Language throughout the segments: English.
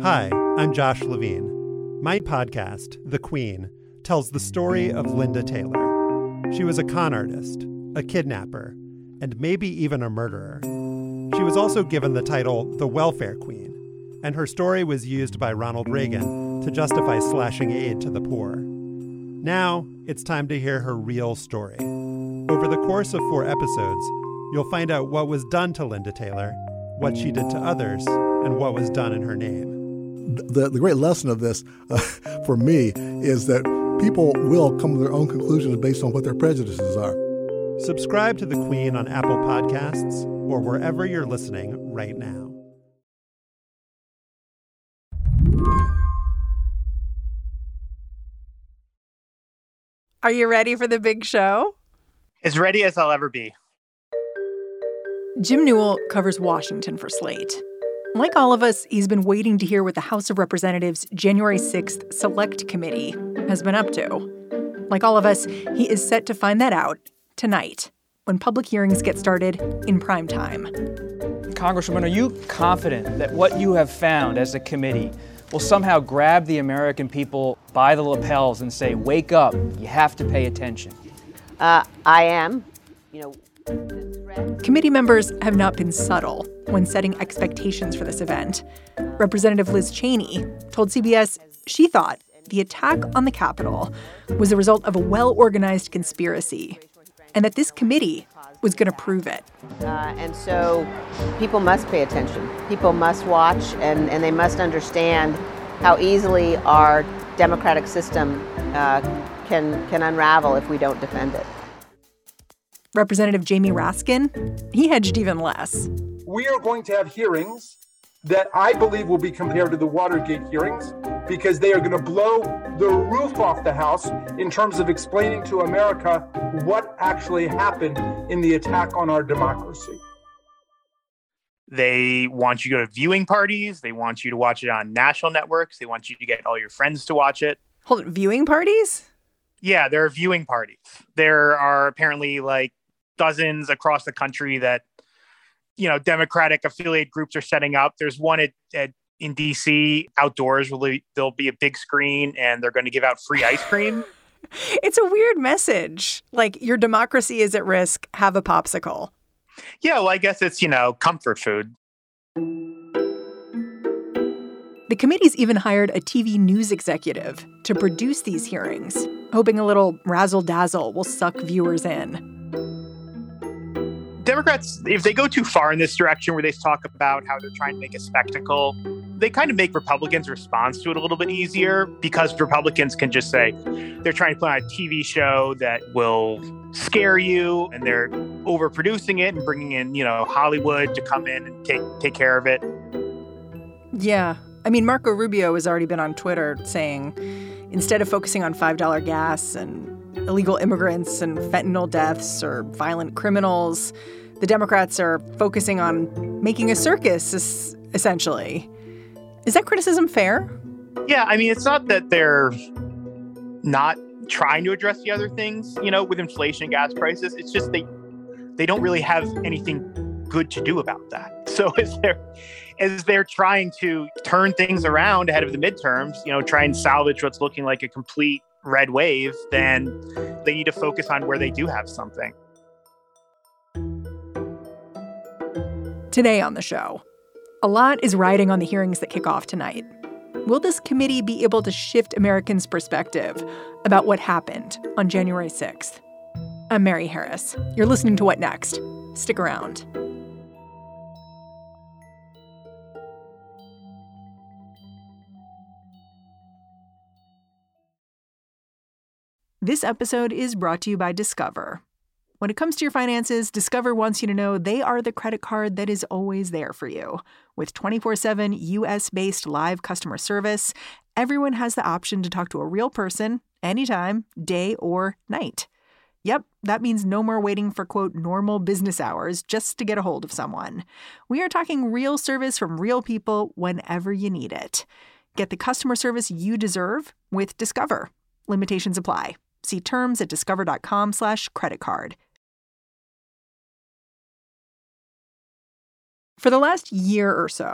Hi, I'm Josh Levine. My podcast, The Queen, tells the story of Linda Taylor. She was a con artist, a kidnapper, and maybe even a murderer. She was also given the title the Welfare Queen, and her story was used by Ronald Reagan to justify slashing aid to the poor. Now, it's time to hear her real story. Over the course of 4 episodes, you'll find out what was done to Linda Taylor, what she did to others, and what was done in her name. The great lesson of this, for me, is that people will come to their own conclusions based on what their prejudices are. Subscribe to The Queen on Apple Podcasts or wherever you're listening right now. Are you ready for the big show? As ready as I'll ever be. Jim Newell covers Washington for Slate. Like all of us, he's been waiting to hear what the House of Representatives' January 6th Select Committee has been up to. Like all of us, he is set to find that out tonight, when public hearings get started in prime time. Congresswoman, are you confident that what you have found as a committee will somehow grab the American people by the lapels and say, wake up, you have to pay attention? I am. Committee members have not been subtle when setting expectations for this event. Representative Liz Cheney told CBS she thought the attack on the Capitol was the result of a well-organized conspiracy and that this committee was going to prove it. And so people must pay attention. People must watch, and they must understand how easily our democratic system can unravel if we don't defend it. Representative Jamie Raskin, he hedged even less. We are going to have hearings that I believe will be compared to the Watergate hearings because they are going to blow the roof off the House in terms of explaining to America what actually happened in the attack on our democracy. They want you to go to viewing parties. They want you to watch it on national networks. They want you to get all your friends to watch it. Hold on, viewing parties? Yeah, there are viewing parties. There are apparently like dozens across the country that, Democratic affiliate groups are setting up. There's one in D.C. outdoors where there'll be a big screen and they're going to give out free ice cream. It's a weird message. Like, your democracy is at risk. Have a popsicle. Yeah, well, I guess it's, comfort food. The committee's even hired a TV news executive to produce these hearings, hoping a little razzle-dazzle will suck viewers in. Democrats, if they go too far in this direction where they talk about how they're trying to make a spectacle, they kind of make Republicans' response to it a little bit easier because Republicans can just say they're trying to put on a TV show that will scare you and they're overproducing it and bringing in, Hollywood to come in and take care of it. Yeah. I mean, Marco Rubio has already been on Twitter saying instead of focusing on $5 gas and illegal immigrants and fentanyl deaths or violent criminals, the Democrats are focusing on making a circus, essentially. Is that criticism fair? Yeah, I mean, it's not that they're not trying to address the other things, with inflation and gas prices. It's just they don't really have anything good to do about that. So as they're trying to turn things around ahead of the midterms, try and salvage what's looking like a complete red wave, then they need to focus on where they do have something. Today on the show, a lot is riding on the hearings that kick off tonight. Will this committee be able to shift Americans' perspective about what happened on January 6th? I'm Mary Harris. You're listening to What Next? Stick around. This episode is brought to you by Discover. When it comes to your finances, Discover wants you to know they are the credit card that is always there for you. With 24/7 U.S.-based live customer service, everyone has the option to talk to a real person anytime, day or night. Yep, that means no more waiting for, quote, normal business hours just to get a hold of someone. We are talking real service from real people whenever you need it. Get the customer service you deserve with Discover. Limitations apply. See terms at discover.com/creditcard. For the last year or so,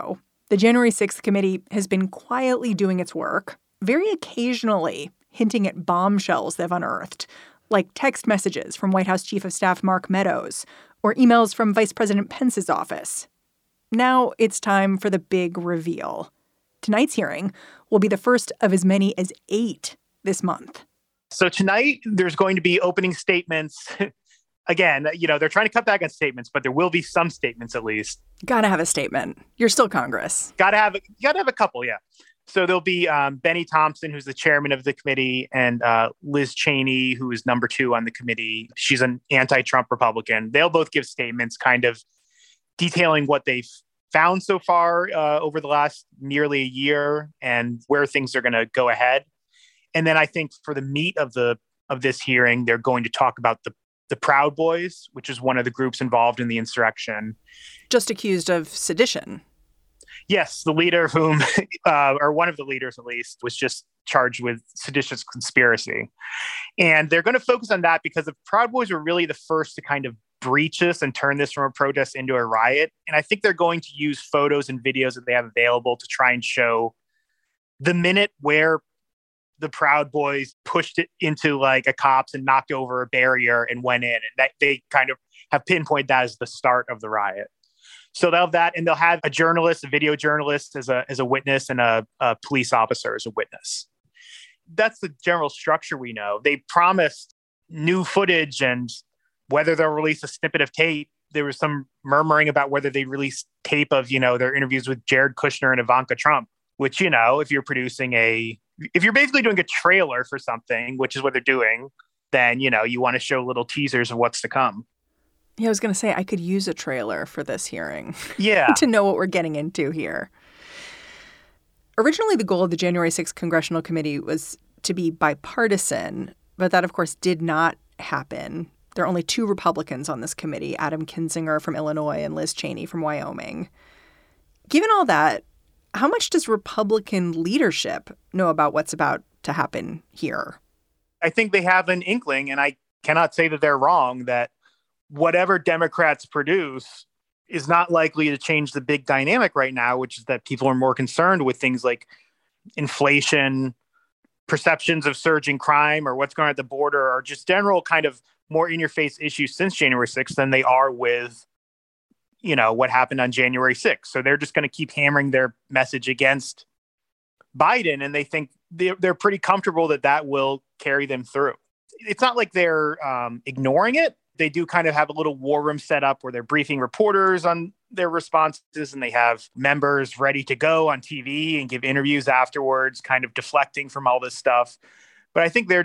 The January 6th committee has been quietly doing its work, very occasionally hinting at bombshells they've unearthed, like text messages from White House Chief of Staff Mark Meadows or emails from Vice President Pence's office. Now it's time for the big reveal. Tonight's hearing will be the first of as many as 8 this month. So tonight, there's going to be opening statements. Again, they're trying to cut back on statements, but there will be some statements at least. Gotta have a statement. You're still Congress. Gotta have a couple, yeah. So there'll be Benny Thompson, who's the chairman of the committee, and Liz Cheney, who is number 2 on the committee. She's an anti-Trump Republican. They'll both give statements kind of detailing what they've found so far over the last nearly a year and where things are going to go ahead. And then I think for the meat of this hearing, they're going to talk about the Proud Boys, which is one of the groups involved in the insurrection. Just accused of sedition. Yes, the leader of whom, or one of the leaders at least, was just charged with seditious conspiracy. And they're going to focus on that because the Proud Boys were really the first to kind of breach this and turn this from a protest into a riot. And I think they're going to use photos and videos that they have available to try and show the minute where the Proud Boys pushed it into like a cops and knocked over a barrier and went in. And that they kind of have pinpointed that as the start of the riot. So they'll have that, and they'll have a journalist, a video journalist as a witness, and a police officer as a witness. That's the general structure we know. They promised new footage, and whether they'll release a snippet of tape. There was some murmuring about whether they released tape of, their interviews with Jared Kushner and Ivanka Trump, which, if you're basically doing a trailer for something, which is what they're doing, then, you want to show little teasers of what's to come. Yeah, I was going to say, I could use a trailer for this hearing. Yeah. To know what we're getting into here. Originally, the goal of the January 6th Congressional Committee was to be bipartisan, but that, of course, did not happen. There are only 2 Republicans on this committee, Adam Kinzinger from Illinois and Liz Cheney from Wyoming. Given all that, how much does Republican leadership know about what's about to happen here? I think they have an inkling, and I cannot say that they're wrong, that whatever Democrats produce is not likely to change the big dynamic right now, which is that people are more concerned with things like inflation, perceptions of surging crime, or what's going on at the border, or just general kind of more in-your-face issues since January 6th than they are with, what happened on January 6th. So they're just going to keep hammering their message against Biden, and they think they're pretty comfortable that will carry them through. It's not like they're ignoring it. They do kind of have a little war room set up where they're briefing reporters on their responses, and they have members ready to go on TV and give interviews afterwards, kind of deflecting from all this stuff. But I think they're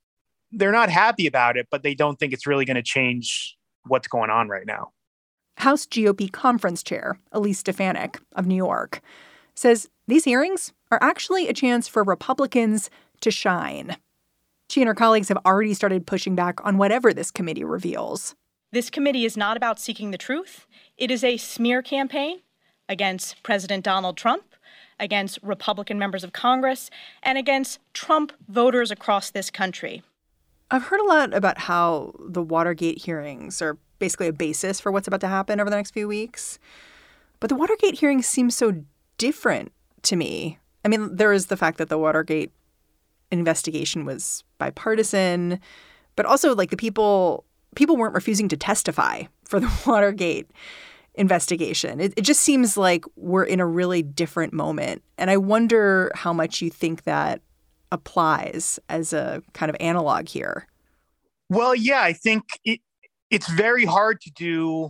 not happy about it, but they don't think it's really going to change what's going on right now. House GOP conference chair Elise Stefanik of New York says these hearings are actually a chance for Republicans to shine. She and her colleagues have already started pushing back on whatever this committee reveals. This committee is not about seeking the truth. It is a smear campaign against President Donald Trump, against Republican members of Congress, and against Trump voters across this country. I've heard a lot about how the Watergate hearings are basically a basis for what's about to happen over the next few weeks. But the Watergate hearings seem so different to me. I mean, there is the fact that the Watergate investigation was bipartisan, but also like the people weren't refusing to testify for the Watergate investigation. It just seems like we're in a really different moment. And I wonder how much you think that applies as a kind of analog here. Well, yeah, I think it's very hard to do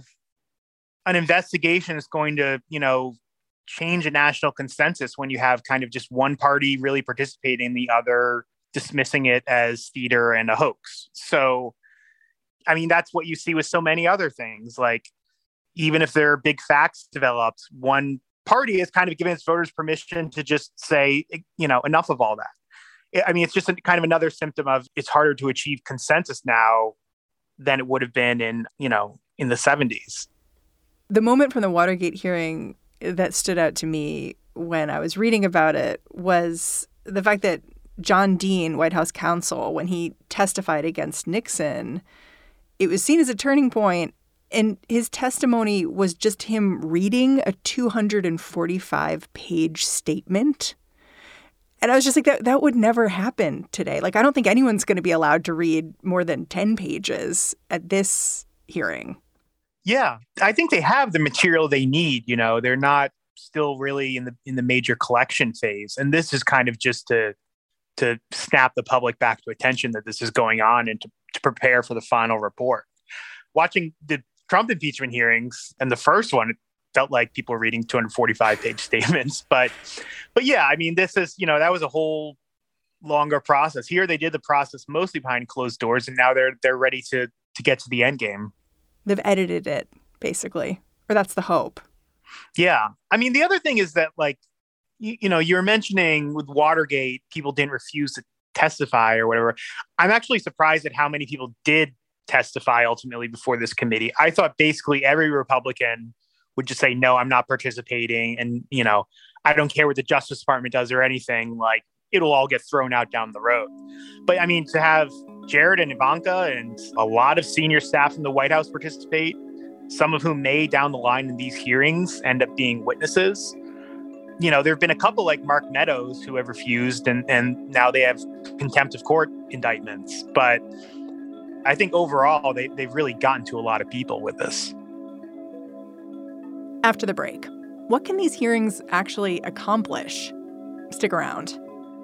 an investigation that's going to, change a national consensus when you have kind of just one party really participating, the other dismissing it as theater and a hoax. So, I mean, that's what you see with so many other things. Like, even if there are big facts developed, one party is kind of given its voters permission to just say, enough of all that. I mean, it's just kind of another symptom of it's harder to achieve consensus now than it would have been in the 70s. The moment from the Watergate hearing that stood out to me when I was reading about it was the fact that John Dean, White House counsel, when he testified against Nixon, it was seen as a turning point. And his testimony was just him reading a 245-page statement. And I was just like, that would never happen today. Like, I don't think anyone's going to be allowed to read more than 10 pages at this hearing. Yeah, I think they have the material they need. You know, they're not still really in the major collection phase. And this is kind of just to snap the public back to attention that this is going on and to prepare for the final report. Watching the Trump impeachment hearings and the first one, it felt like people were reading 245-page statements. But yeah, I mean, this is, that was a whole longer process. Here, they did the process mostly behind closed doors, and now they're ready to get to the end game. They've edited it, basically, or that's the hope. Yeah. I mean, the other thing is that, like, you're mentioning with Watergate, people didn't refuse to testify or whatever. I'm actually surprised at how many people did testify ultimately before this committee. I thought basically every Republican would just say, no, I'm not participating. And, I don't care what the Justice Department does or anything. Like, it'll all get thrown out down the road. But I mean, to have Jared and Ivanka and a lot of senior staff in the White House participate, some of whom may down the line in these hearings end up being witnesses. There have been a couple like Mark Meadows who have refused, and now they have contempt of court indictments. But I think overall, they've really gotten to a lot of people with this. After the break, what can these hearings actually accomplish? Stick around.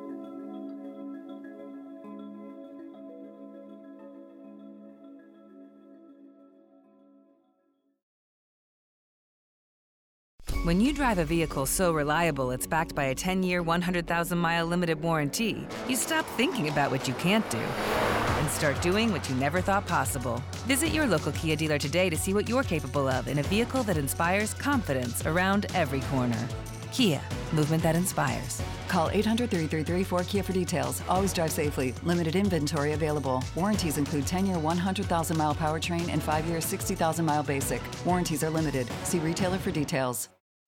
When you drive a vehicle so reliable it's backed by a 10-year, 100,000-mile limited warranty, you stop thinking about what you can't do and start doing what you never thought possible. Visit your local Kia dealer today to see what you're capable of in a vehicle that inspires confidence around every corner. Kia, movement that inspires. Call 800-333-4KIA for details. Always drive safely. Limited inventory available. Warranties include 10-year 100,000-mile powertrain and 5-year 60,000-mile basic. Warranties are limited. See retailer for details.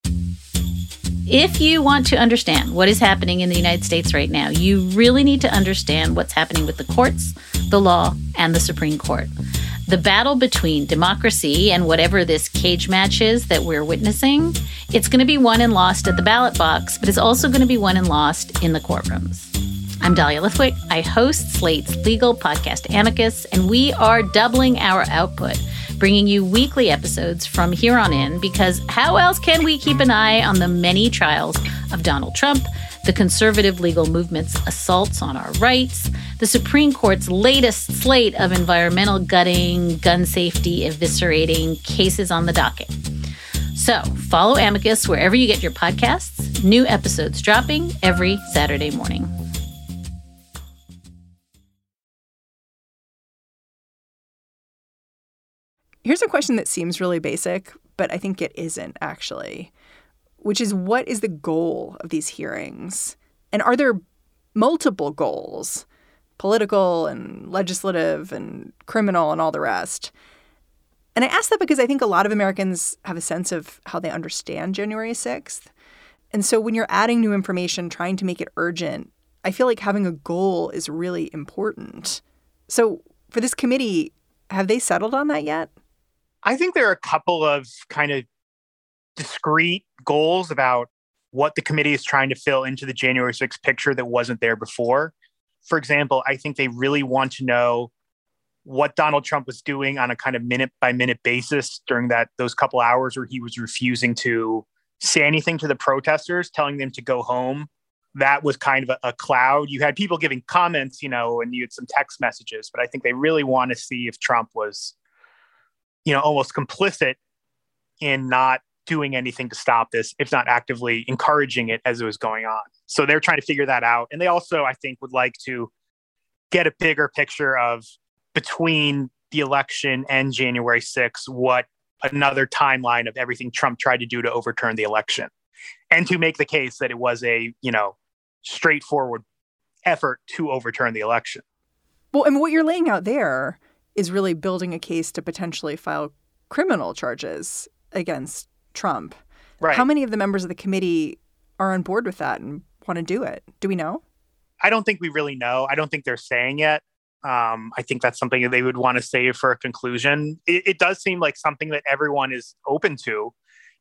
If you want to understand what is happening in the United States right now, you really need to understand what's happening with the courts, the law, and the Supreme Court. The battle between democracy and whatever this cage match is that we're witnessing, it's going to be won and lost at the ballot box, but it's also going to be won and lost in the courtrooms. I'm Dahlia Lithwick. I host Slate's legal podcast Amicus, and we are doubling our output, bringing you weekly episodes from here on in, because how else can we keep an eye on the many trials of Donald Trump, the conservative legal movement's assaults on our rights, the Supreme Court's latest slate of environmental gutting, gun safety eviscerating cases on the docket. So follow Amicus wherever you get your podcasts. New episodes dropping every Saturday morning. Here's a question that seems really basic, but I think it isn't actually, which is, what is the goal of these hearings? And are there multiple goals, political and legislative and criminal and all the rest? And I ask that because I think a lot of Americans have a sense of how they understand January 6th. And so when you're adding new information, trying to make it urgent, I feel like having a goal is really important. So for this committee, have they settled on that yet? I think there are a couple of kind of discrete goals about what the committee is trying to fill into the January 6th picture that wasn't there before. For example, I think they really want to know what Donald Trump was doing on a kind of minute-by-minute basis during those couple hours where he was refusing to say anything to the protesters, telling them to go home. That was kind of a cloud. You had people giving comments, and you had some text messages, but I think they really want to see if Trump was almost complicit in not doing anything to stop this, if not actively encouraging it as it was going on. So they're trying to figure that out. And they also, I think, would like to get a bigger picture of, between the election and January 6th, what another timeline of everything Trump tried to do to overturn the election, and to make the case that it was a, straightforward effort to overturn the election. Well, and what you're laying out there is really building a case to potentially file criminal charges against Trump. Right. How many of the members of the committee are on board with that and want to do it? Do we know? I don't think we really know. I don't think they're saying yet. I think that's something that they would want to save for a conclusion. It does seem like something that everyone is open to.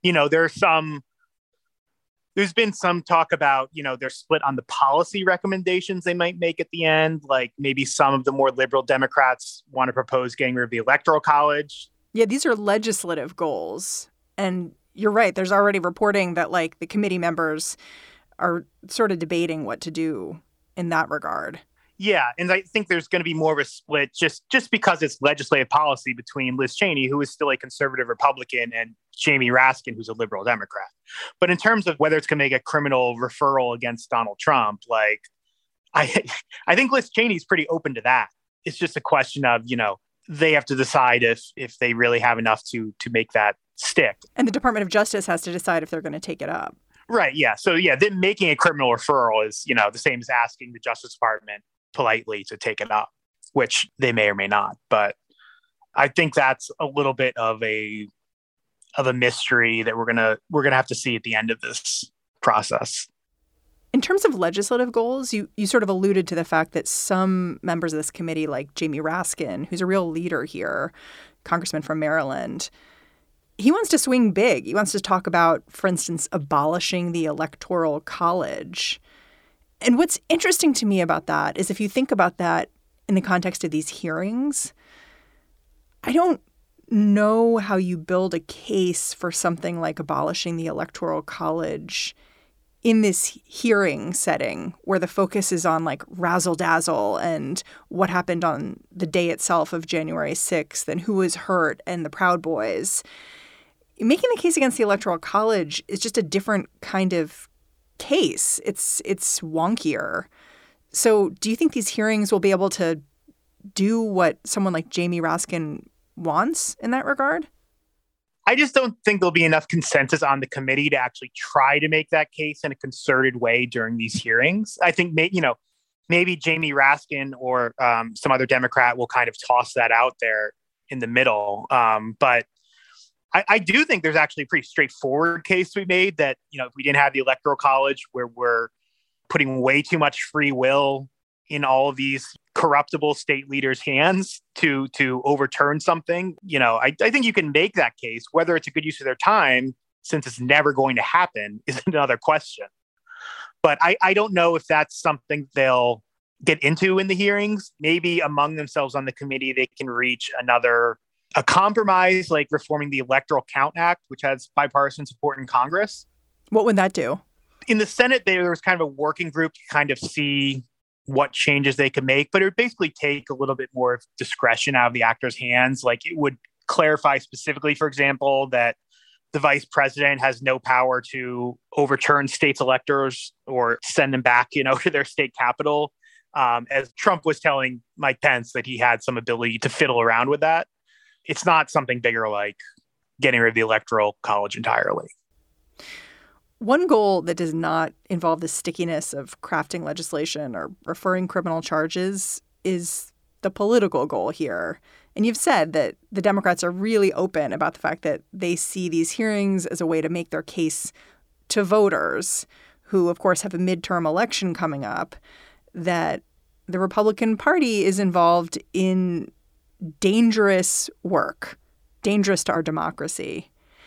There's been some talk about, they're split on the policy recommendations they might make at the end. Like maybe some of the more liberal Democrats want to propose getting rid of the Electoral College. Yeah, these are legislative goals. And you're right. There's already reporting that like the committee members are sort of debating what to do in that regard. Yeah, and I think there's going to be more of a split just because it's legislative policy between Liz Cheney, who is still a conservative Republican, and Jamie Raskin, who's a liberal Democrat. But in terms of whether it's going to make a criminal referral against Donald Trump, like I think Liz Cheney's pretty open to that. It's just a question of, they have to decide if they really have enough to make that stick. And the Department of Justice has to decide if they're going to take it up. Right. Yeah. So, then making a criminal referral is, the same as asking the Justice Department politely to take it up, which they may or may not. But I think that's a little bit of a mystery that we're gonna have to see at the end of this process. In terms of legislative goals, you sort of alluded to the fact that some members of this committee, like Jamie Raskin, who's a real leader here, congressman from Maryland, he wants to swing big. He wants to talk about, for instance, abolishing the Electoral College. And what's interesting to me about that is if you think about that in the context of these hearings, I don't know how you build a case for something like abolishing the Electoral College in this hearing setting where the focus is on like razzle dazzle and what happened on the day itself of January 6th and who was hurt and the Proud Boys. Making the case against the Electoral College is just a different kind of case. It's wonkier. So do you think these hearings will be able to do what someone like Jamie Raskin wants in that regard? I just don't think there'll be enough consensus on the committee to actually try to make that case in a concerted way during these hearings. I think, maybe Jamie Raskin or some other Democrat will kind of toss that out there in the middle. But I do think there's actually a pretty straightforward case to be made that, if we didn't have the Electoral College where we're putting way too much free will in all of these corruptible state leaders' hands to overturn something, I think you can make that case. Whether it's a good use of their time, since it's never going to happen, is another question. But I don't know if that's something they'll get into in the hearings. Maybe among themselves on the committee, they can reach a compromise, like reforming the Electoral Count Act, which has bipartisan support in Congress. What would that do? In the Senate, there was kind of a working group to kind of see what changes they could make, but it would basically take a little bit more of discretion out of the actors' hands. Like it would clarify specifically, for example, that the vice president has no power to overturn states' electors or send them back, to their state capital. As Trump was telling Mike Pence that he had some ability to fiddle around with that. It's not something bigger like getting rid of the Electoral College entirely. One goal that does not involve the stickiness of crafting legislation or referring criminal charges is the political goal here. And you've said that the Democrats are really open about the fact that they see these hearings as a way to make their case to voters who, of course, have a midterm election coming up, that the Republican Party is involved in dangerous work, dangerous to our democracy.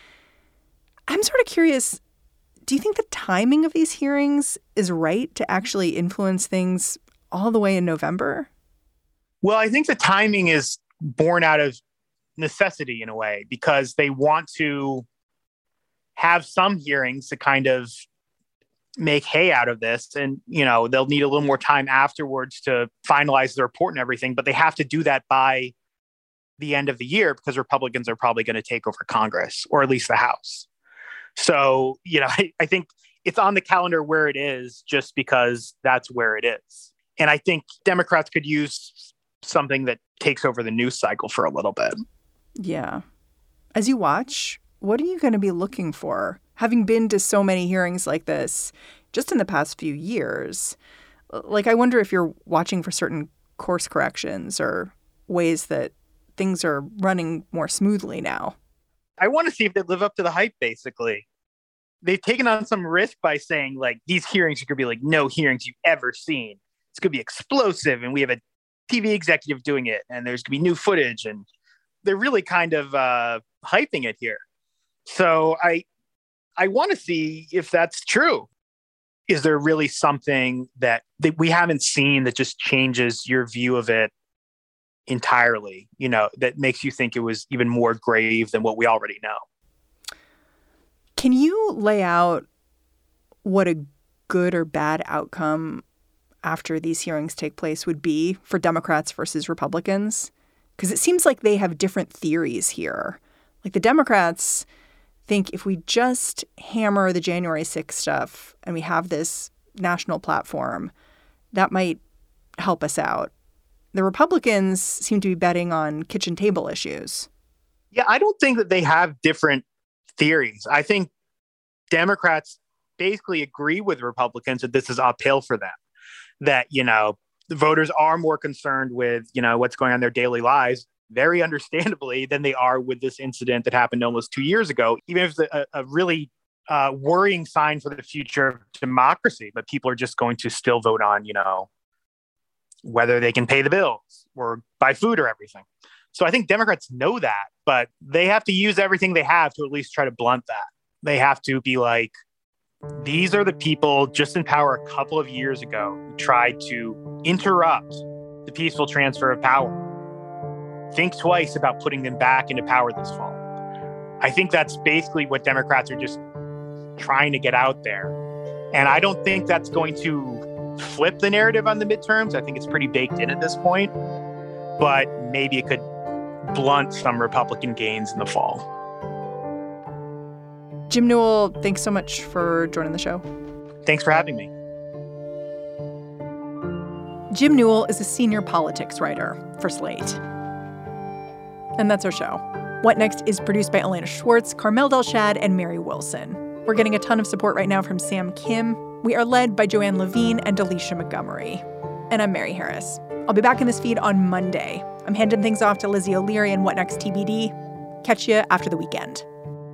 I'm sort of curious, do you think the timing of these hearings is right to actually influence things all the way in November? Well, I think the timing is born out of necessity in a way, because they want to have some hearings to kind of make hay out of this. And, they'll need a little more time afterwards to finalize the report and everything, but they have to do that by the end of the year because Republicans are probably going to take over Congress, or at least the House. So, I think it's on the calendar where it is just because that's where it is. And I think Democrats could use something that takes over the news cycle for a little bit. Yeah. As you watch, what are you going to be looking for? Having been to so many hearings like this just in the past few years, like I wonder if you're watching for certain course corrections or ways that things are running more smoothly now. I want to see if they live up to the hype, basically. They've taken on some risk by saying, like, these hearings are going to be like no hearings you've ever seen. It's going to be explosive, and we have a TV executive doing it, and there's going to be new footage, and they're really kind of hyping it here. So I want to see if that's true. Is there really something that we haven't seen that just changes your view of it entirely, that makes you think it was even more grave than what we already know? Can you lay out what a good or bad outcome after these hearings take place would be for Democrats versus Republicans? Because it seems like they have different theories here. Like the Democrats think if we just hammer the January 6th stuff and we have this national platform, that might help us out. The Republicans seem to be betting on kitchen table issues. Yeah, I don't think that they have different theories. I think Democrats basically agree with Republicans that this is uphill for them, that, the voters are more concerned with, what's going on in their daily lives, very understandably, than they are with this incident that happened almost 2 years ago, even if it's a really worrying sign for the future of democracy. But people are just going to still vote on, whether they can pay the bills or buy food or everything. So I think Democrats know that, but they have to use everything they have to at least try to blunt that. They have to be like, these are the people just in power a couple of years ago who tried to interrupt the peaceful transfer of power. Think twice about putting them back into power this fall. I think that's basically what Democrats are just trying to get out there. And I don't think that's going to flip the narrative on the midterms. I think it's pretty baked in at this point, but maybe it could blunt some Republican gains in the fall. Jim Newell, thanks so much for joining the show. Thanks for having me. Jim Newell is a senior politics writer for Slate. And that's our show. What Next is produced by Elena Schwartz, Carmel Delshad, and Mary Wilson. We're getting a ton of support right now from Sam Kim. We are led by Joanne Levine and Alicia Montgomery. And I'm Mary Harris. I'll be back in this feed on Monday. I'm handing things off to Lizzie O'Leary and What Next TBD. Catch you after the weekend.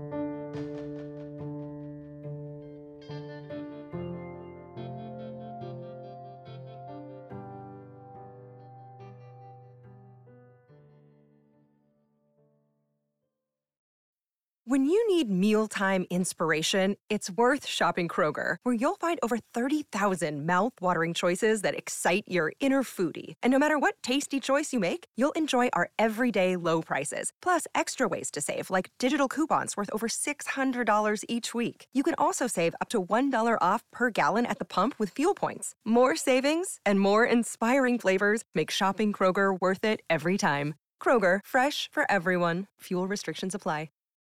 When you need mealtime inspiration, it's worth shopping Kroger, where you'll find over 30,000 mouth-watering choices that excite your inner foodie. And no matter what tasty choice you make, you'll enjoy our everyday low prices, plus extra ways to save, like digital coupons worth over $600 each week. You can also save up to $1 off per gallon at the pump with fuel points. More savings and more inspiring flavors make shopping Kroger worth it every time. Kroger, fresh for everyone. Fuel restrictions apply.